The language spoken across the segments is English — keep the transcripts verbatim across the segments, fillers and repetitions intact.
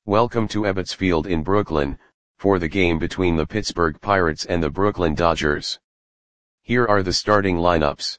Welcome to Ebbets Field in Brooklyn, for the game between the Pittsburgh Pirates and the Brooklyn Dodgers. Here are the starting lineups.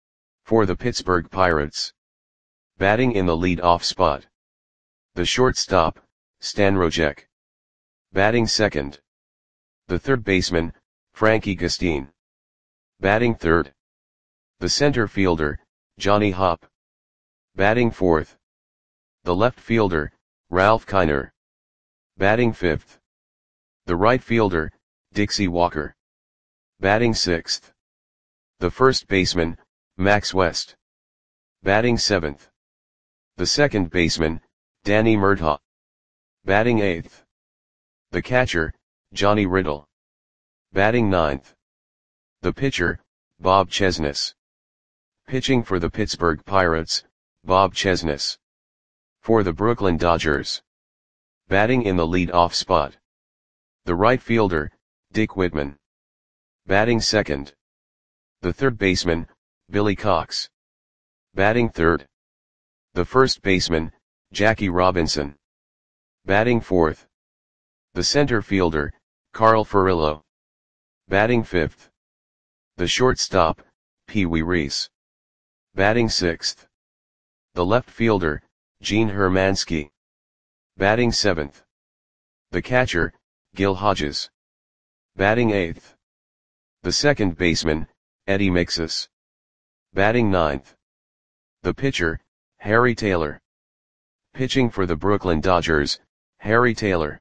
For the Pittsburgh Pirates. Batting in the lead-off spot. The shortstop, Stan Rojek. Batting second. The third baseman, Frankie Gustin. Batting third. The center fielder, Johnny Hopp. Batting fourth. The left fielder, Ralph Kiner. Batting fifth. The right fielder, Dixie Walker. Batting sixth. The first baseman, Max West. Batting seventh. The second baseman, Danny Murtaugh. Batting eighth. The catcher, Johnny Riddle. Batting ninth. The pitcher, Bob Chesnus. Pitching for the Pittsburgh Pirates, Bob Chesnus. For the Brooklyn Dodgers. Batting in the lead-off spot. The right fielder, Dick Whitman. Batting second. The third baseman, Billy Cox. Batting third. The first baseman, Jackie Robinson. Batting fourth. The center fielder, Carl Furillo. Batting fifth. The shortstop, Pee Wee Reese. Batting sixth. The left fielder, Gene Hermansky. Batting seventh. The catcher, Gil Hodges. Batting eighth. The second baseman, Eddie Mixus. Batting ninth. The pitcher, Harry Taylor. Pitching for the Brooklyn Dodgers, Harry Taylor.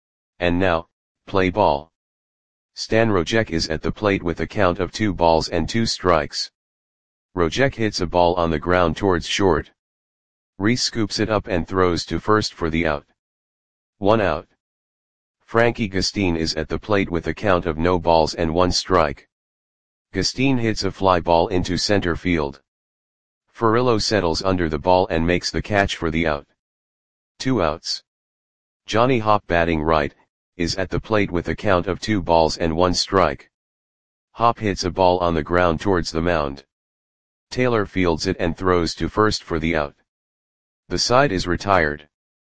And now, play ball. Stan Rojek is at the plate with a count of two balls and two strikes. Rojek hits a ball on the ground towards short. Reese scoops it up and throws to first for the out. One out. Frankie Gustin is at the plate with a count of no balls and one strike. Gustin hits a fly ball into center field. Furillo settles under the ball and makes the catch for the out. Two outs. Johnny Hopp, batting right, is at the plate with a count of two balls and one strike. Hopp hits a ball on the ground towards the mound. Taylor fields it and throws to first for the out. The side is retired.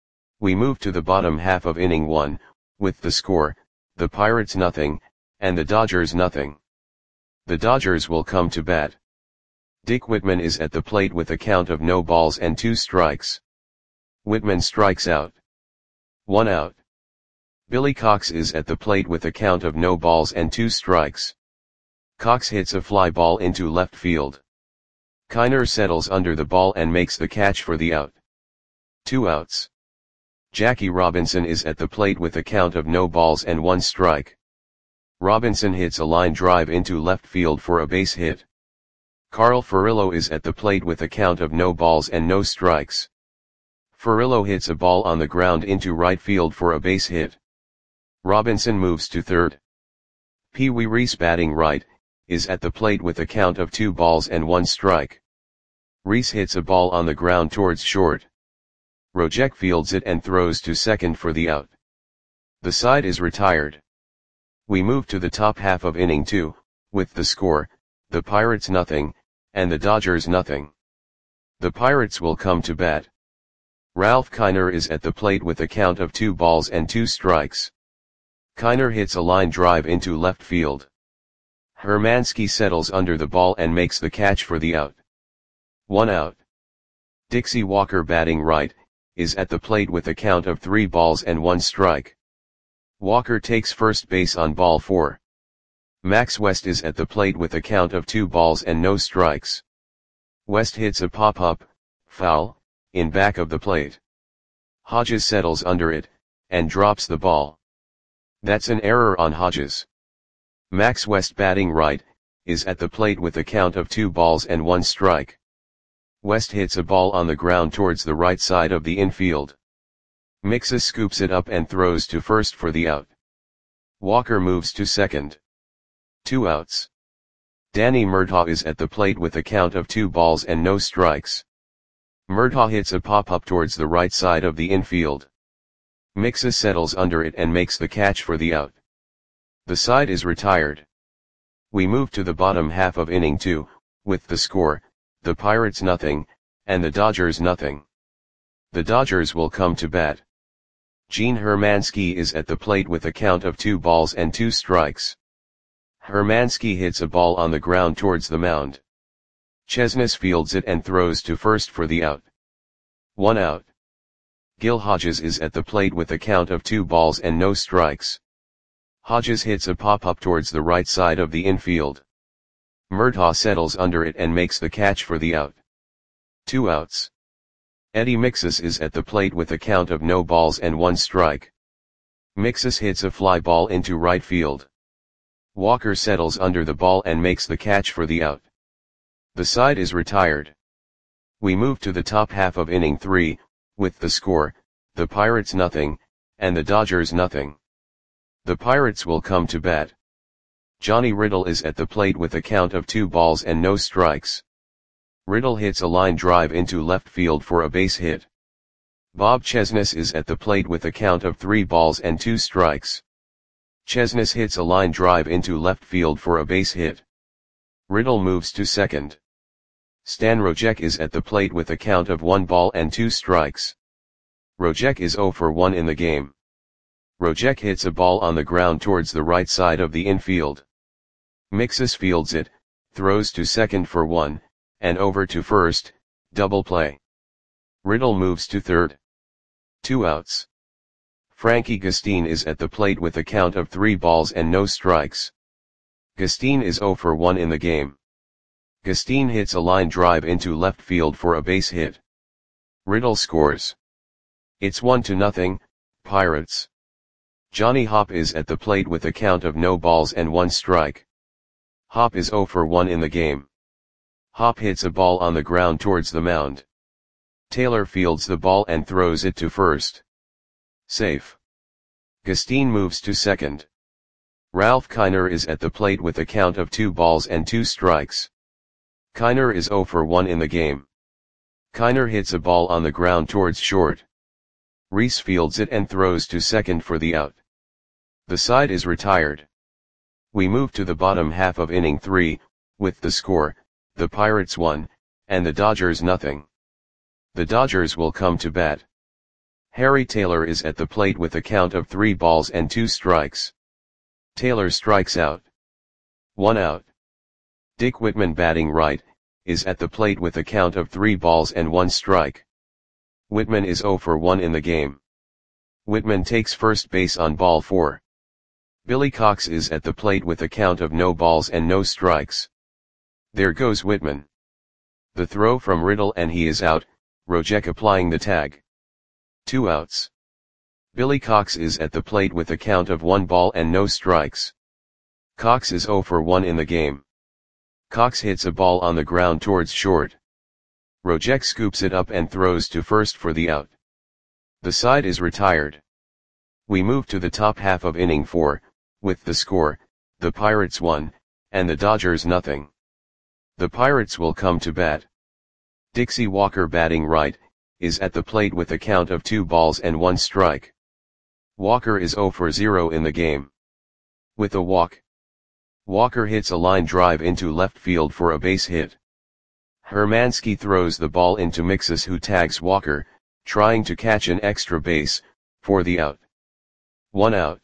We move to the bottom half of inning one, with the score, the Pirates nothing, and the Dodgers nothing. The Dodgers will come to bat. Dick Whitman is at the plate with a count of no balls and two strikes. Whitman strikes out. One out. Billy Cox is at the plate with a count of no balls and two strikes. Cox hits a fly ball into left field. Kiner settles under the ball and makes the catch for the out. Two outs. Jackie Robinson is at the plate with a count of no balls and one strike. Robinson hits a line drive into left field for a base hit. Carl Furillo is at the plate with a count of no balls and no strikes. Furillo hits a ball on the ground into right field for a base hit. Robinson moves to third. Pee Wee Reese, batting right, is at the plate with a count of two balls and one strike. Reese hits a ball on the ground towards short. Rojek fields it and throws to second for the out. The side is retired. We move to the top half of inning two, with the score, the Pirates nothing, and the Dodgers nothing. The Pirates will come to bat. Ralph Kiner is at the plate with a count of two balls and two strikes. Kiner hits a line drive into left field. Hermansky settles under the ball and makes the catch for the out. One out. Dixie Walker, batting right, is at the plate with a count of three balls and one strike. Walker takes first base on ball four. Max West is at the plate with a count of two balls and no strikes. West hits a pop-up, foul, in back of the plate. Hodges settles under it, and drops the ball. That's an error on Hodges. Max West, batting right, is at the plate with a count of two balls and one strike. West hits a ball on the ground towards the right side of the infield. Mixus scoops it up and throws to first for the out. Walker moves to second. Two outs. Danny Murtaugh is at the plate with a count of two balls and no strikes. Murtaugh hits a pop-up towards the right side of the infield. Mixus settles under it and makes the catch for the out. The side is retired. We move to the bottom half of inning two, with the score, the Pirates nothing, and the Dodgers nothing. The Dodgers will come to bat. Gene Hermansky is at the plate with a count of two balls and two strikes. Hermansky hits a ball on the ground towards the mound. Chesnes fields it and throws to first for the out. One out. Gil Hodges is at the plate with a count of two balls and no strikes. Hodges hits a pop-up towards the right side of the infield. Murtaugh settles under it and makes the catch for the out. Two outs. Eddie Mixus is at the plate with a count of no balls and one strike. Mixus hits a fly ball into right field. Walker settles under the ball and makes the catch for the out. The side is retired. We move to the top half of inning three, with the score, the Pirates nothing, and the Dodgers nothing. The Pirates will come to bat. Johnny Riddle is at the plate with a count of two balls and no strikes. Riddle hits a line drive into left field for a base hit. Bob Chesnes is at the plate with a count of three balls and two strikes. Chesnes hits a line drive into left field for a base hit. Riddle moves to second. Stan Rojek is at the plate with a count of one ball and two strikes. Rojek is zero for one in the game. Rojek hits a ball on the ground towards the right side of the infield. Mixus fields it, throws to second for one, and over to first, double play. Riddle moves to third. Two outs. Frankie Gustin is at the plate with a count of three balls and no strikes. Gustin is zero for one in the game. Gustin hits a line drive into left field for a base hit. Riddle scores. It's one to nothing, Pirates. Johnny Hopp is at the plate with a count of no balls and one strike. Hopp is zero for one in the game. Hopp hits a ball on the ground towards the mound. Taylor fields the ball and throws it to first. Safe. Gustin moves to second. Ralph Kiner is at the plate with a count of two balls and two strikes. Kiner is zero for one in the game. Kiner hits a ball on the ground towards short. Reese fields it and throws to second for the out. The side is retired. We move to the bottom half of inning three, with the score, the Pirates one, and the Dodgers nothing. The Dodgers will come to bat. Harry Taylor is at the plate with a count of three balls and two strikes. Taylor strikes out. One out. Dick Whitman batting right, is at the plate with a count of three balls and one strike. Whitman is zero for one in the game. Whitman takes first base on ball four. Billy Cox is at the plate with a count of no balls and no strikes. There goes Whitman. The throw from Riddle and he is out, Rojek applying the tag. Two outs. Billy Cox is at the plate with a count of one ball and no strikes. Cox is zero for one in the game. Cox hits a ball on the ground towards short. Rojek scoops it up and throws to first for the out. The side is retired. We move to the top half of inning four, with the score, the Pirates one, and the Dodgers nothing. The Pirates will come to bat. Dixie Walker batting right, is at the plate with a count of two balls and one strike. Walker is zero for zero in the game. With a walk. Walker hits a line drive into left field for a base hit. Hermansky throws the ball into Mixus who tags Walker, trying to catch an extra base, for the out. One out.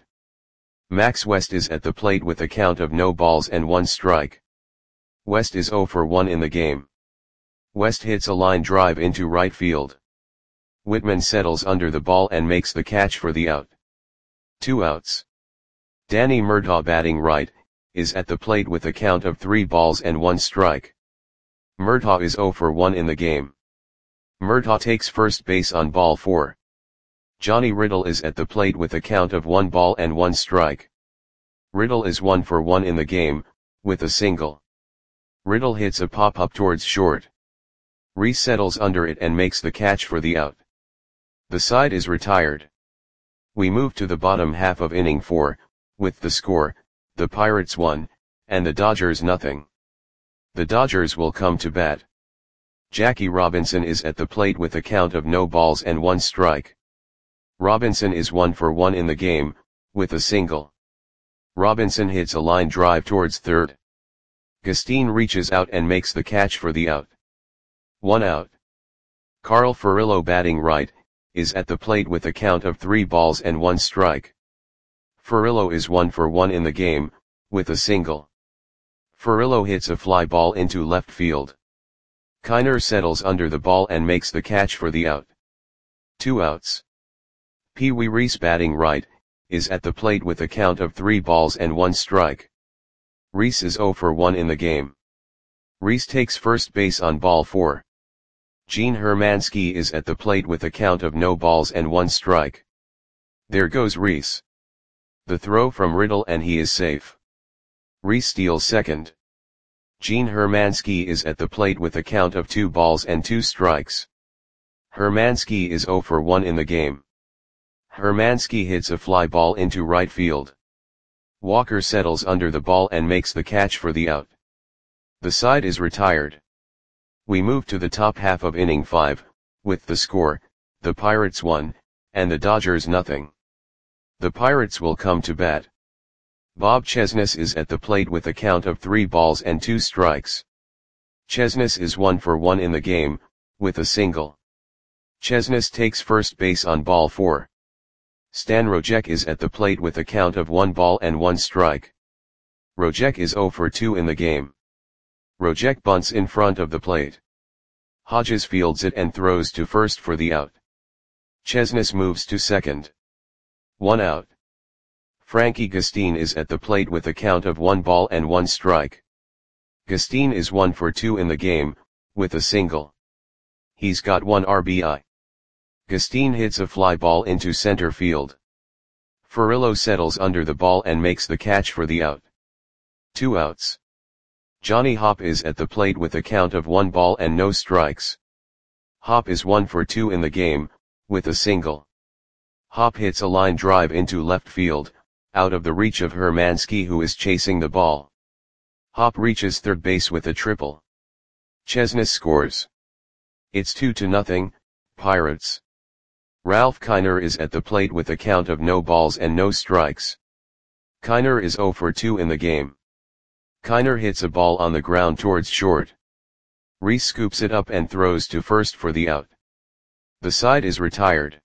Max West is at the plate with a count of no balls and one strike. West is zero for one in the game. West hits a line drive into right field. Whitman settles under the ball and makes the catch for the out. Two outs. Danny Murtaugh batting right, is at the plate with a count of three balls and one strike. Murtaugh is zero for one in the game. Murtaugh takes first base on ball four. Johnny Riddle is at the plate with a count of one ball and one strike. Riddle is one for one in the game, with a single. Riddle hits a pop-up towards short. Reese settles under it and makes the catch for the out. The side is retired. We move to the bottom half of inning four, with the score, the Pirates one, and the Dodgers nothing. The Dodgers will come to bat. Jackie Robinson is at the plate with a count of no balls and one strike. Robinson is one for one in the game, with a single. Robinson hits a line drive towards third. Gustin reaches out and makes the catch for the out. One out. Carl Furillo batting right, is at the plate with a count of three balls and one strike. Furillo is one for one in the game, with a single. Furillo hits a fly ball into left field. Kiner settles under the ball and makes the catch for the out. Two outs. Pee Wee Reese, batting right, is at the plate with a count of three balls and one strike. Reese is zero for one in the game. Reese takes first base on ball four. Gene Hermansky is at the plate with a count of no balls and one strike. There goes Reese. The throw from Riddle and he is safe. Reese steals second. Gene Hermansky is at the plate with a count of two balls and two strikes. Hermansky is zero for one in the game. Hermansky hits a fly ball into right field. Walker settles under the ball and makes the catch for the out. The side is retired. We move to the top half of inning five, with the score, the Pirates one, and the Dodgers nothing. The Pirates will come to bat. Bob Chesnes is at the plate with a count of three balls and two strikes. Chesnes is one for one in the game, with a single. Chesnes takes first base on ball four. Stan Rojek is at the plate with a count of one ball and one strike. Rojek is zero for two in the game. Rojek bunts in front of the plate. Hodges fields it and throws to first for the out. Chesnes moves to second. One out. Frankie Gustin is at the plate with a count of one ball and one strike. Gustin is one for two in the game, with a single. He's got one R B I. Gustin hits a fly ball into center field. Furillo settles under the ball and makes the catch for the out. Two outs. Johnny Hopp is at the plate with a count of one ball and no strikes. Hopp is one for two in the game, with a single. Hopp hits a line drive into left field, out of the reach of Hermansky, who is chasing the ball. Hopp reaches third base with a triple. Chesnes scores. It's two to nothing, Pirates. Ralph Kiner is at the plate with a count of no balls and no strikes. Kiner is zero for two in the game. Kiner hits a ball on the ground towards short. Reese scoops it up and throws to first for the out. The side is retired.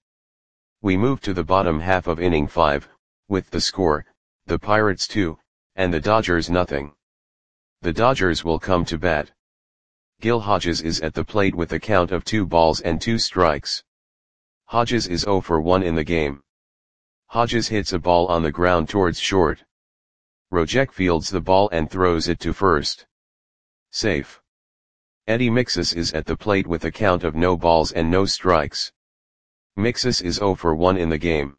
We move to the bottom half of inning five, with the score, the Pirates two, and the Dodgers nothing. The Dodgers will come to bat. Gil Hodges is at the plate with a count of two balls and two strikes. Hodges is zero for one in the game. Hodges hits a ball on the ground towards short. Rojek fields the ball and throws it to first. Safe. Eddie Mixus is at the plate with a count of no balls and no strikes. Mixus is zero for one in the game.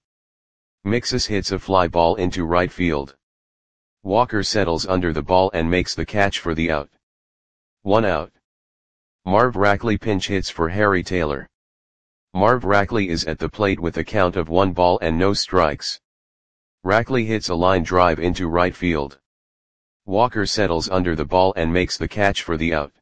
Mixus hits a fly ball into right field. Walker settles under the ball and makes the catch for the out. One out. Marv Rackley pinch hits for Harry Taylor. Marv Rackley is at the plate with a count of one ball and no strikes. Rackley hits a line drive into right field. Walker settles under the ball and makes the catch for the out.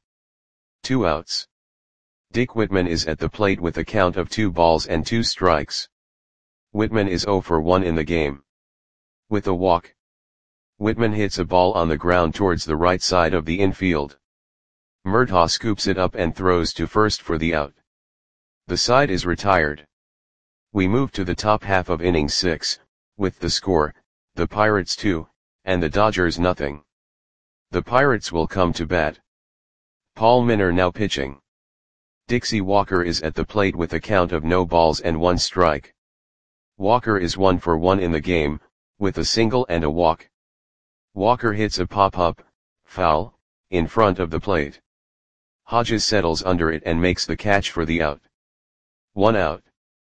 Two outs. Dick Whitman is at the plate with a count of two balls and two strikes. Whitman is zero for one in the game. With a walk. Whitman hits a ball on the ground towards the right side of the infield. Murtaugh scoops it up and throws to first for the out. The side is retired. We move to the top half of inning six, with the score, the Pirates two, and the Dodgers nothing. The Pirates will come to bat. Paul Minor now pitching. Dixie Walker is at the plate with a count of no balls and one strike. Walker is one for one in the game, with a single and a walk. Walker hits a pop-up, foul, in front of the plate. Hodges settles under it and makes the catch for the out. One out.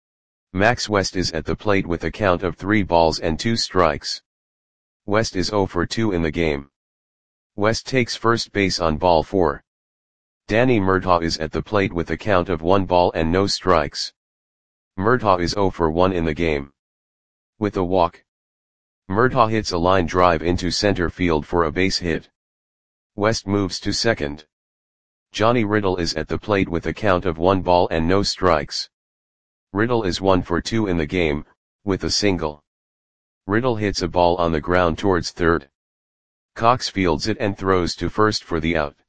Max West is at the plate with a count of three balls and two strikes. West is zero for two in the game. West takes first base on ball four. Danny Murtaugh is at the plate with a count of one ball and no strikes. Murtaugh is zero for one in the game. With a walk. Murtaugh hits a line drive into center field for a base hit. West moves to second. Johnny Riddle is at the plate with a count of one ball and no strikes. Riddle is one for two in the game, with a single. Riddle hits a ball on the ground towards third. Cox fields it and throws to first for the out.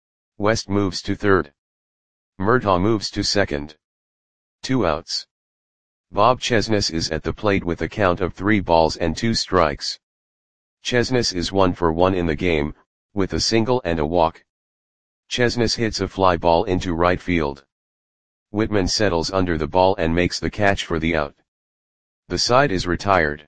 West moves to third. Murtaugh moves to second. Two outs. Bob Chesnus is at the plate with a count of three balls and two strikes. Chesnus is one for one in the game, with a single and a walk. Chesnus hits a fly ball into right field. Whitman settles under the ball and makes the catch for the out. The side is retired.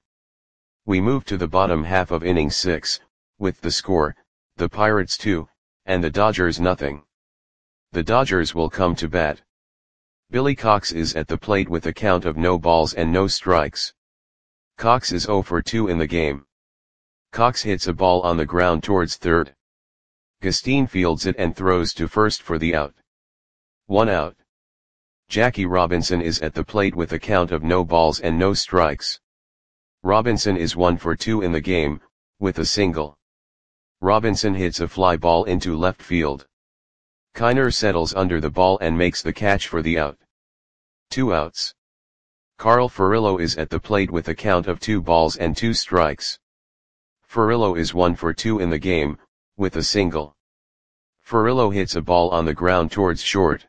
We move to the bottom half of inning six, with the score, the Pirates two, and the Dodgers nothing. The Dodgers will come to bat. Billy Cox is at the plate with a count of no balls and no strikes. Cox is oh for two in the game. Cox hits a ball on the ground towards third. Gustine fields it and throws to first for the out. One out. Jackie Robinson is at the plate with a count of no balls and no strikes. Robinson is one for two in the game, with a single. Robinson hits a fly ball into left field. Kiner settles under the ball and makes the catch for the out. Two outs. Carl Furillo is at the plate with a count of two balls and two strikes. Furillo is one for two in the game, with a single. Furillo hits a ball on the ground towards short.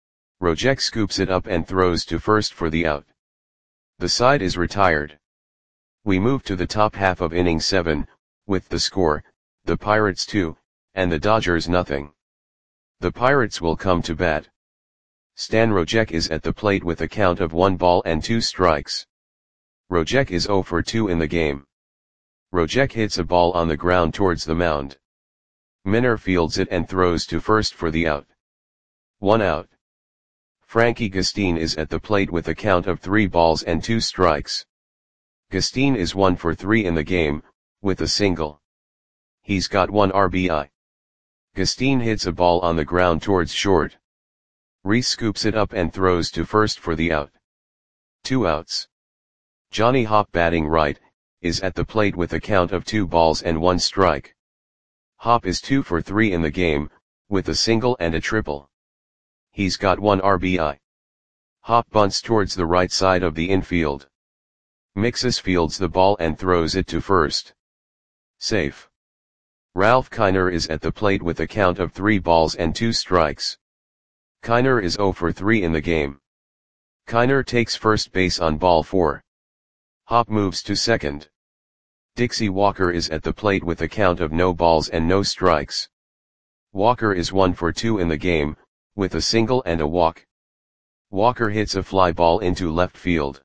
Rojek scoops it up and throws to first for the out. The side is retired. We move to the top half of inning seven, with the score, the Pirates two, and the Dodgers nothing. The Pirates will come to bat. Stan Rojek is at the plate with a count of one ball and two strikes. Rojek is oh for two in the game. Rojek hits a ball on the ground towards the mound. Minner fields it and throws to first for the out. One out. Frankie Gustine is at the plate with a count of three balls and two strikes. Gustine is one for three in the game, with a single. He's got one R B I. Gustine hits a ball on the ground towards short. Reese scoops it up and throws to first for the out. Two outs. Johnny Hopp, batting right, is at the plate with a count of two balls and one strike. Hopp is two for three in the game, with a single and a triple. He's got one R B I. Hopp bunts towards the right side of the infield. Mixus fields the ball and throws it to first. Safe. Ralph Kiner is at the plate with a count of three balls and two strikes. Kiner is oh for three in the game. Kiner takes first base on ball four. Hopp moves to second. Dixie Walker is at the plate with a count of no balls and no strikes. Walker is one for two in the game, with a single and a walk. Walker hits a fly ball into left field.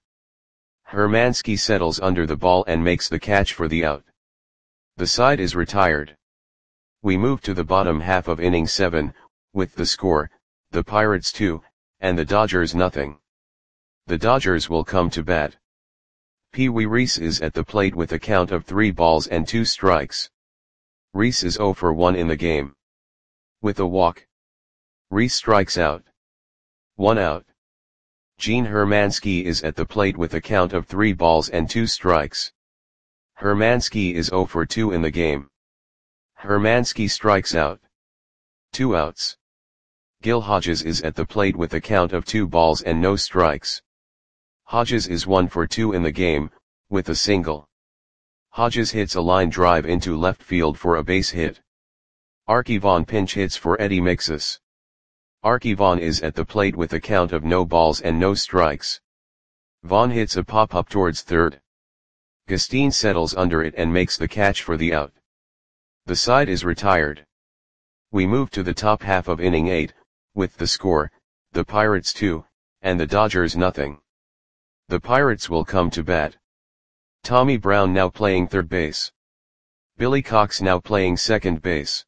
Hermansky settles under the ball and makes the catch for the out. The side is retired. We move to the bottom half of inning seven, with the score, the Pirates two, and the Dodgers nothing. The Dodgers will come to bat. Pee Wee Reese is at the plate with a count of three balls and two strikes. Reese is oh for one in the game. With a walk. Reese strikes out. One out. Gene Hermansky is at the plate with a count of three balls and two strikes. Hermansky is oh for two in the game. Hermansky strikes out. Two outs. Gil Hodges is at the plate with a count of two balls and no strikes. Hodges is one for two in the game, with a single. Hodges hits a line drive into left field for a base hit. Arky Vaughan pinch hits for Eddie Mixus. Arky Vaughan is at the plate with a count of no balls and no strikes. Vaughan hits a pop-up towards third. Gustine settles under it and makes the catch for the out. The side is retired. We move to the top half of inning eight, with the score, the Pirates two, and the Dodgers nothing. The Pirates will come to bat. Tommy Brown now playing third base. Billy Cox now playing second base.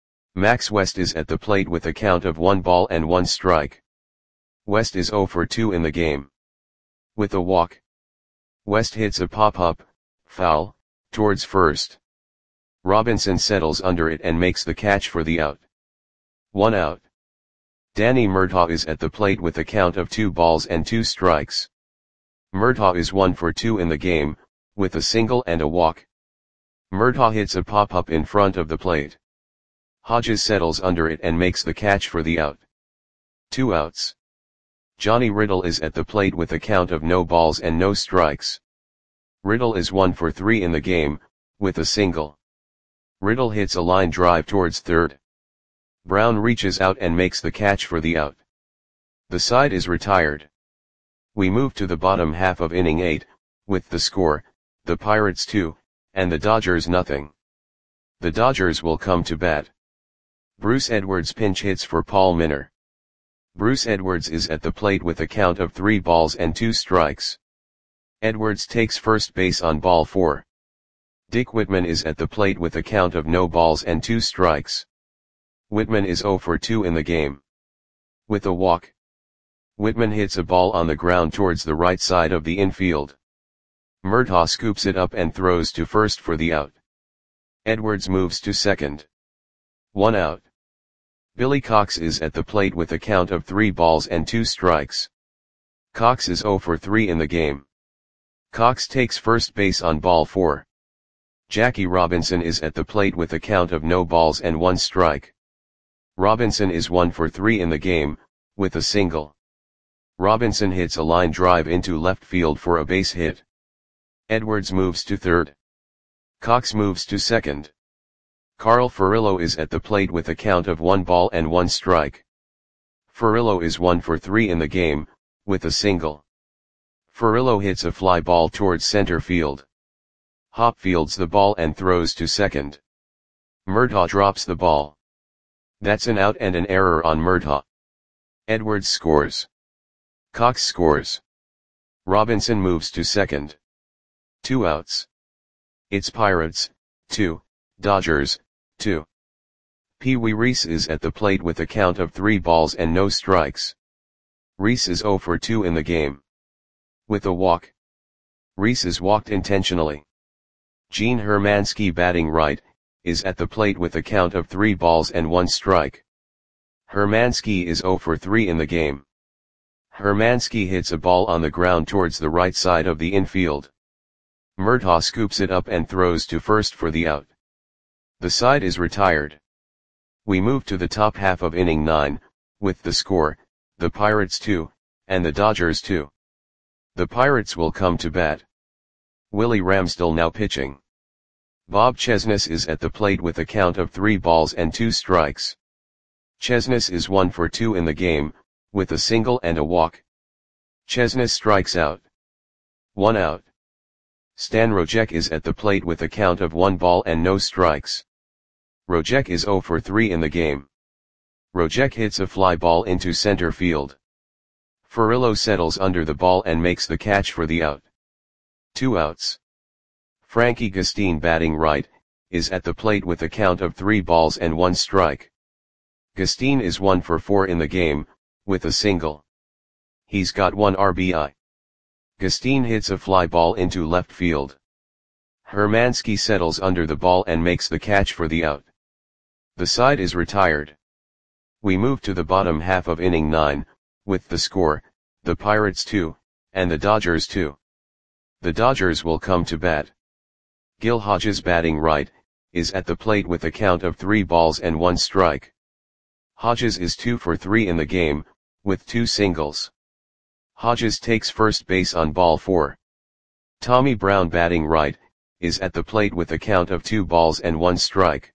Max West is at the plate with a count of one ball and one strike. West is oh for two in the game. With a walk. West hits a pop-up, foul, towards first. Robinson settles under it and makes the catch for the out. One out. Danny Murtaugh is at the plate with a count of two balls and two strikes. Murtaugh is one for two in the game, with a single and a walk. Murtaugh hits a pop-up in front of the plate. Hodges settles under it and makes the catch for the out. Two outs. Johnny Riddle is at the plate with a count of no balls and no strikes. Riddle is one for three in the game, with a single. Riddle hits a line drive towards third. Brown reaches out and makes the catch for the out. The side is retired. We move to the bottom half of inning eight, with the score, the Pirates two, and the Dodgers nothing. The Dodgers will come to bat. Bruce Edwards pinch hits for Paul Minor. Bruce Edwards is at the plate with a count of three balls and two strikes. Edwards takes first base on ball four. Dick Whitman is at the plate with a count of no balls and two strikes. Whitman is oh for two in the game. With a walk, Whitman hits a ball on the ground towards the right side of the infield. Murtaugh scoops it up and throws to first for the out. Edwards moves to second. One out. Billy Cox is at the plate with a count of three balls and two strikes. Cox is oh for three in the game. Cox takes first base on ball four. Jackie Robinson is at the plate with a count of no balls and one strike. Robinson is one for three in the game, with a single. Robinson hits a line drive into left field for a base hit. Edwards moves to third. Cox moves to second. Carl Furillo is at the plate with a count of one ball and one strike. Furillo is one for three in the game, with a single. Furillo hits a fly ball towards center field. Hop fields the ball and throws to second. Murtaugh drops the ball. That's an out and an error on Murtaugh. Edwards scores. Cox scores. Robinson moves to second. Two outs. It's Pirates, two, Dodgers, two. Pee Wee Reese is at the plate with a count of three balls and no strikes. Reese is oh for two in the game. With a walk. Reese is walked intentionally. Gene Hermansky, batting right, is at the plate with a count of three balls and one strike. Hermansky is oh for three in the game. Hermansky hits a ball on the ground towards the right side of the infield. Murtaugh scoops it up and throws to first for the out. The side is retired. We move to the top half of inning nine, with the score, the Pirates two, and the Dodgers two. The Pirates will come to bat. Willie Ramsdell now pitching. Bob Chesnus is at the plate with a count of three balls and two strikes. Chesnus is one for two in the game, with a single and a walk. Chesnus strikes out. One out. Stan Rojek is at the plate with a count of one ball and no strikes. Rojek is oh for three in the game. Rojek hits a fly ball into center field. Furillo settles under the ball and makes the catch for the out. Two outs. Frankie Gustine, batting right, is at the plate with a count of three balls and one strike. Gustine is one for four in the game, with a single. He's got one R B I. Gustine hits a fly ball into left field. Hermansky settles under the ball and makes the catch for the out. The side is retired. We move to the bottom half of inning nine, with the score, the Pirates two, and the Dodgers two. The Dodgers will come to bat. Gil Hodges, batting right, is at the plate with a count of three balls and one strike. Hodges is two for three in the game, with two singles. Hodges takes first base on ball four. Tommy Brown, batting right, is at the plate with a count of two balls and one strike.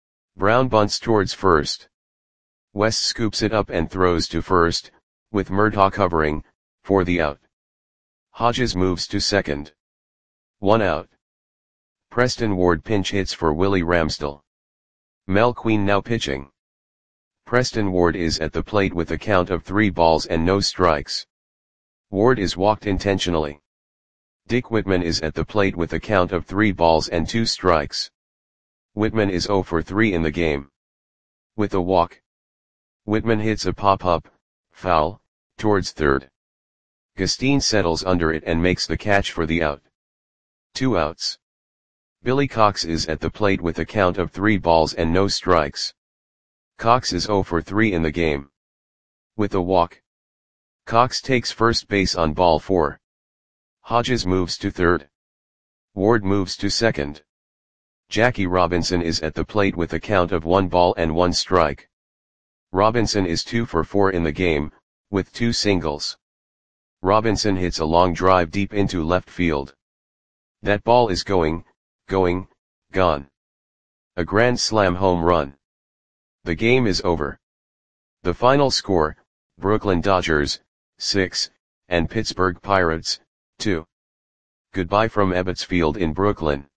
Brown bunts towards first. West scoops it up and throws to first, with Murtaugh covering, for the out. Hodges moves to second. One out. Preston Ward pinch hits for Willie Ramsdell. Mel Queen now pitching. Preston Ward is at the plate with a count of three balls and no strikes. Ward is walked intentionally. Dick Whitman is at the plate with a count of three balls and two strikes. Whitman is oh for three in the game. With a walk. Whitman hits a pop-up, foul, towards third. Gustine settles under it and makes the catch for the out. Two outs. Billy Cox is at the plate with a count of three balls and no strikes. Cox is oh for three in the game. With a walk. Cox takes first base on ball four. Hodges moves to third. Ward moves to second. Jackie Robinson is at the plate with a count of one ball and one strike. Robinson is two for four in the game, with two singles. Robinson hits a long drive deep into left field. That ball is going, going, gone. A grand slam home run. The game is over. The final score, Brooklyn Dodgers, six, and Pittsburgh Pirates, two. Goodbye from Ebbets Field in Brooklyn.